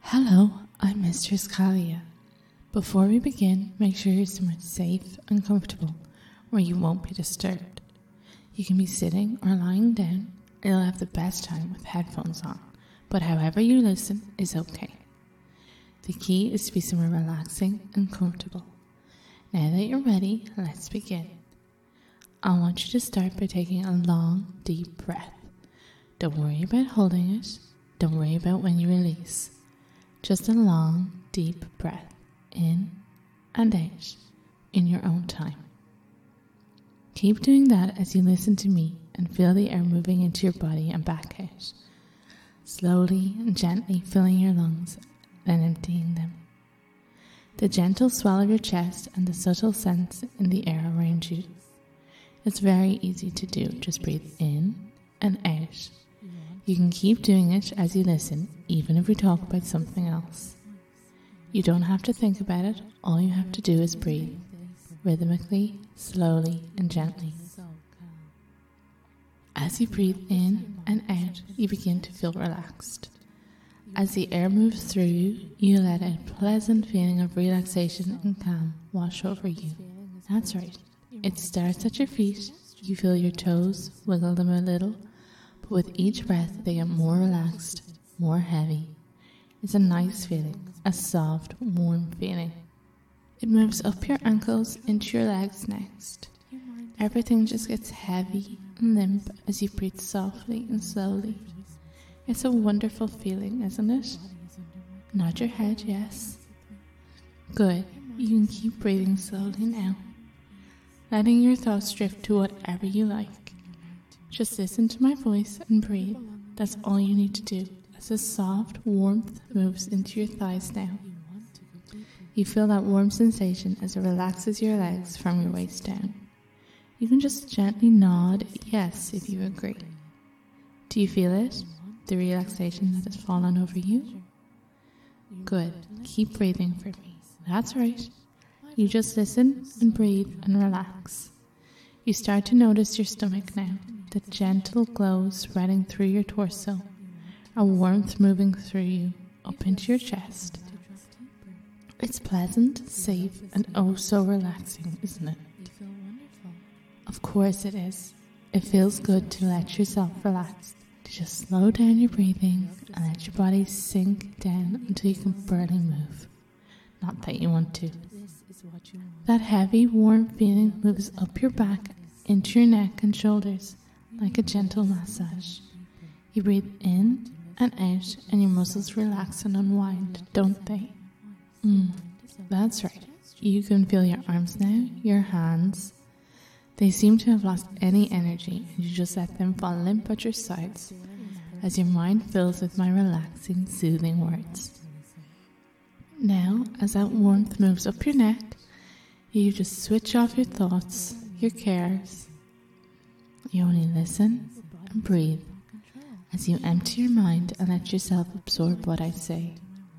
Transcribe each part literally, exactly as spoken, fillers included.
Hello, I'm Mistress Kalia. Before we begin, make sure you're somewhere safe and comfortable where you won't be disturbed. You can be sitting or lying down, and you'll have the best time with headphones on, but however you listen is okay. The key is to be somewhere relaxing and comfortable. Now that you're ready, let's begin. I want you to start by taking a long, deep breath. Don't worry about holding it. Don't worry about when you release. Just a long, deep breath in and out in your own time. Keep doing that as you listen to me and feel the air moving into your body and back out, slowly and gently filling your lungs, then emptying them. The gentle swell of your chest and the subtle sense in the air around you. It's very easy to do. Just breathe in and out. You can keep doing it as you listen, even if we talk about something else. You don't have to think about it. All you have to do is breathe, rhythmically, slowly, and gently. As you breathe in and out, you begin to feel relaxed. As the air moves through you, you let a pleasant feeling of relaxation and calm wash over you. That's right. It starts at your feet. You feel your toes, wiggle them a little. But with each breath, they get more relaxed, more heavy. It's a nice feeling, a soft, warm feeling. It moves up your ankles into your legs next. Everything just gets heavy and limp as you breathe softly and slowly. It's a wonderful feeling, isn't it? Nod your head, yes. Good. You can keep breathing slowly now, letting your thoughts drift to whatever you like. Just listen to my voice and breathe. That's all you need to do. As a soft warmth moves into your thighs now. You feel that warm sensation as it relaxes your legs from your waist down. You can just gently nod yes if you agree. Do you feel it? The relaxation that has fallen over you? Good. Keep breathing for me. That's right. You just listen and breathe and relax. You start to notice your stomach now. The gentle glow spreading through your torso, a warmth moving through you, up into your chest. It's pleasant, safe, and oh so relaxing, isn't it? Of course it is. It feels good to let yourself relax, to just slow down your breathing and let your body sink down until you can barely move. Not that you want to. That heavy, warm feeling moves up your back, into your neck and shoulders, like a gentle massage. You breathe in and out and your muscles relax and unwind, don't they? Mm, that's right. You can feel your arms now, your hands. They seem to have lost any energy and you just let them fall limp at your sides as your mind fills with my relaxing, soothing words. Now, as that warmth moves up your neck, you just switch off your thoughts, your cares. You only listen and breathe as you empty your mind and let yourself absorb what I say.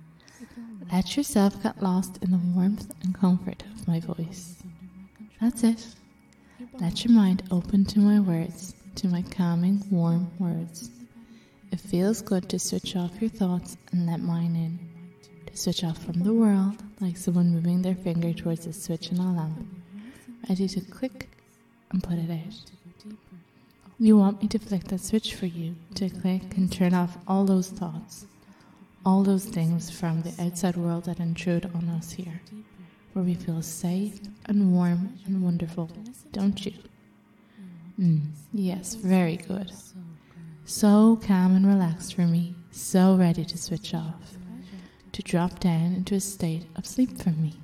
Let yourself get lost in the warmth and comfort of my voice. That's it. Let your mind open to my words, to my calming, warm words. It feels good to switch off your thoughts and let mine in. To switch off from the world, like someone moving their finger towards a switch in a lamp, ready to click and put it out. You want me to flick that switch for you, to click and turn off all those thoughts, all those things from the outside world that intrude on us here, where we feel safe and warm and wonderful, don't you? Mm, yes, very good. So calm and relaxed for me, so ready to switch off, to drop down into a state of sleep for me.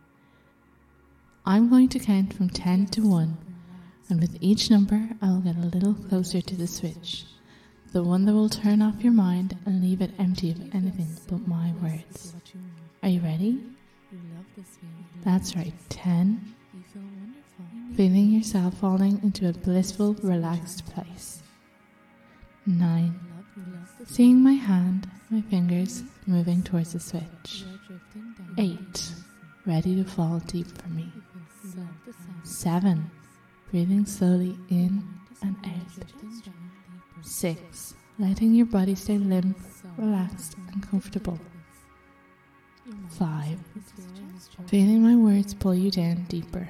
I'm going to count from ten to one. And with each number, I will get a little closer to the switch, the one that will turn off your mind and leave it empty of anything but my words. Are you ready? That's right, ten. Feeling yourself falling into a blissful, relaxed place. Nine. Seeing my hand, my fingers moving towards the switch. Eight. Ready to fall deep for me. Seven. Breathing slowly in and out. Six. Letting your body stay limp, relaxed and comfortable. Five. Feeling my words pull you down deeper.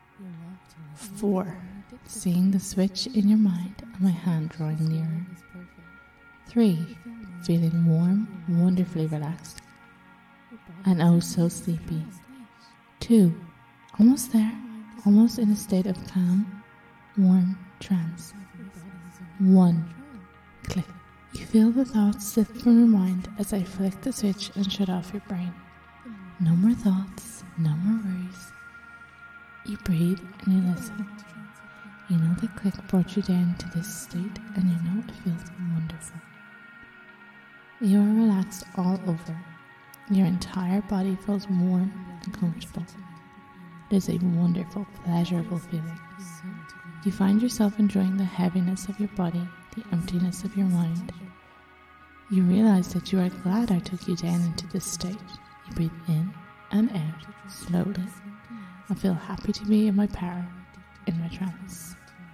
Four. Seeing the switch in your mind and my hand drawing nearer. Three. Feeling warm, wonderfully relaxed, and oh so sleepy. Two. Almost there, almost in a state of calm, warm trance. One. Click. You feel the thoughts slip from your mind as I flick the switch and shut off your brain. No more thoughts, no more worries. You breathe and you listen. You know the click brought you down to this state and you know it feels wonderful. You are relaxed all over. Your entire body feels warm and comfortable. It is a wonderful, pleasurable feeling. You find yourself enjoying the heaviness of your body, the emptiness of your mind. You realize that you are glad I took you down into this state. You breathe in and out slowly. I feel happy to be in my power, in my trance.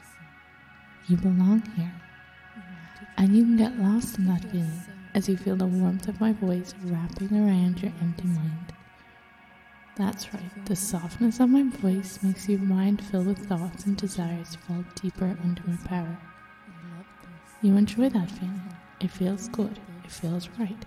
You belong here. And you can get lost in that feeling as you feel the warmth of my voice wrapping around your empty mind. That's right, the softness of my voice makes your mind filled with thoughts and desires fall deeper under my power. You enjoy that feeling. It feels good. It feels right.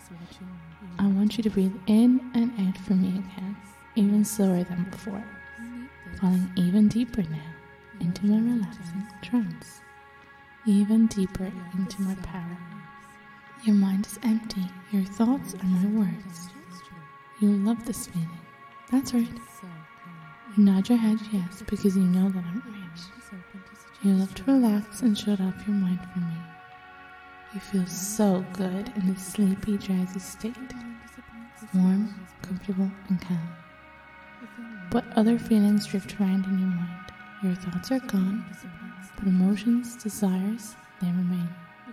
I want you to breathe in and out for me again, even slower than before, falling even deeper now into my relaxing trance, even deeper into my power. Your mind is empty. Your thoughts are my words. You love this feeling. That's right. You nod your head yes because you know that I'm right. You love to relax and shut off your mind for me. You feel so good in this sleepy, drowsy state. Warm, comfortable, and calm. But other feelings drift around in your mind. Your thoughts are gone, but emotions, desires, they remain.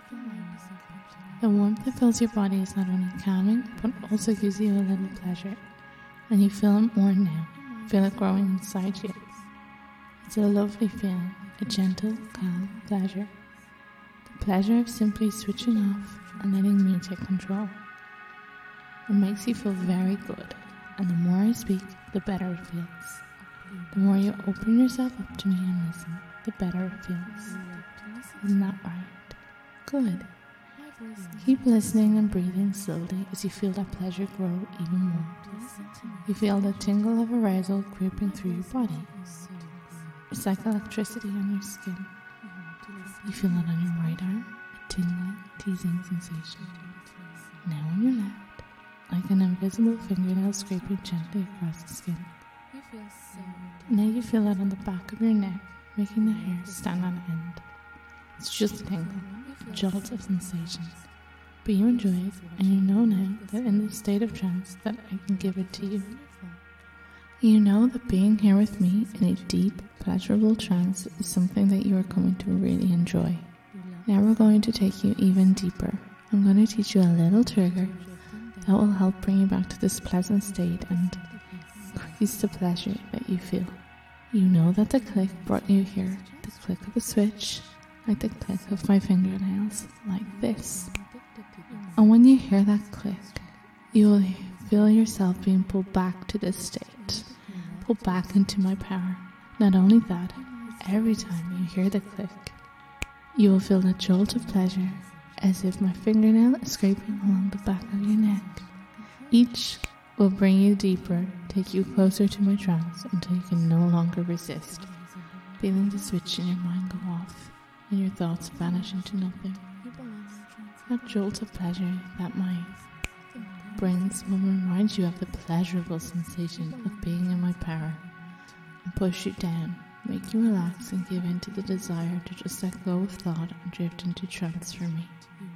The warmth that fills your body is not only calming, but also gives you a little pleasure. And you feel it more now. Feel it growing inside you. It's a lovely feeling, a gentle, calm pleasure. The pleasure of simply switching off and letting me take control. It makes you feel very good, and the more I speak, the better it feels. The more you open yourself up to me and listen, the better it feels. Isn't that right? Good. Keep listening and breathing slowly as you feel that pleasure grow even more. You feel the tingle of arousal creeping through your body. It's like electricity on your skin. You feel it on your right arm, a tingling, teasing sensation. Now on your left, like an invisible fingernail scraping gently across the skin. Now you feel it on the back of your neck, making the hair stand on end. It's just a tingle, a jolt of sensation. But you enjoy it, and you know now that in this state of trance that I can give it to you. You know that being here with me in a deep, pleasurable trance is something that you are going to really enjoy. Now we're going to take you even deeper. I'm going to teach you a little trigger that will help bring you back to this pleasant state and increase the pleasure that you feel. You know that the click brought you here, the click of a switch, like the click of my fingernails, like this. And when you hear that click, you will feel yourself being pulled back to this state, pulled back into my power. Not only that, every time you hear the click, you will feel a jolt of pleasure, as if my fingernail is scraping along the back of your neck. Each will bring you deeper, take you closer to my trance until you can no longer resist, feeling the switch in your mind go off and your thoughts vanish into nothing. That jolt of pleasure that my brings will remind you of the pleasurable sensation of being in my power and push you down, make you relax and give in to the desire to just let go of thought and drift into trance for me.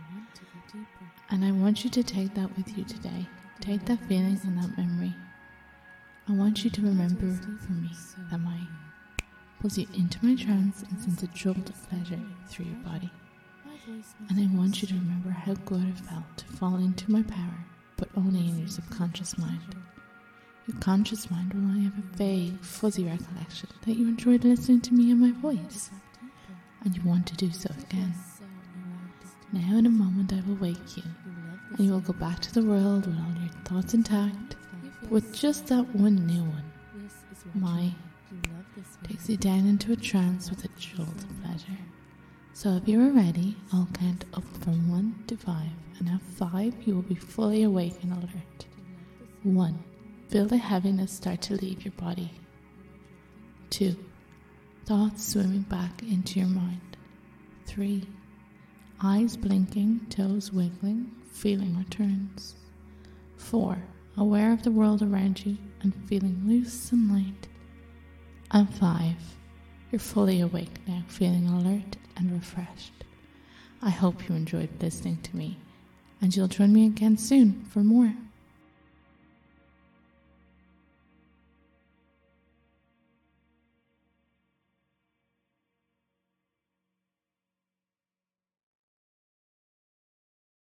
And I want you to take that with you today. Take that feeling and that memory. I want you to remember for me that my pulls you into my trance and sends a jolt of pleasure through your body. And I want you to remember how good it felt to fall into my power, but only in your subconscious mind. Your conscious mind will only have a vague, fuzzy recollection that you enjoyed listening to me and my voice, and you want to do so again. Now in a moment I will wake you, and you will go back to the world with all your thoughts intact, with just that one new one. My takes you down into a trance with a jolt of pleasure. So if you are ready, I'll count up from one to five, and at five you will be fully awake and alert. One, feel the heaviness start to leave your body. Two, thoughts swimming back into your mind. Three, eyes blinking, toes wiggling, feeling returns. Four, aware of the world around you and feeling loose and light. And five, you're fully awake now, feeling alert and refreshed. I hope you enjoyed listening to me, and you'll join me again soon for more.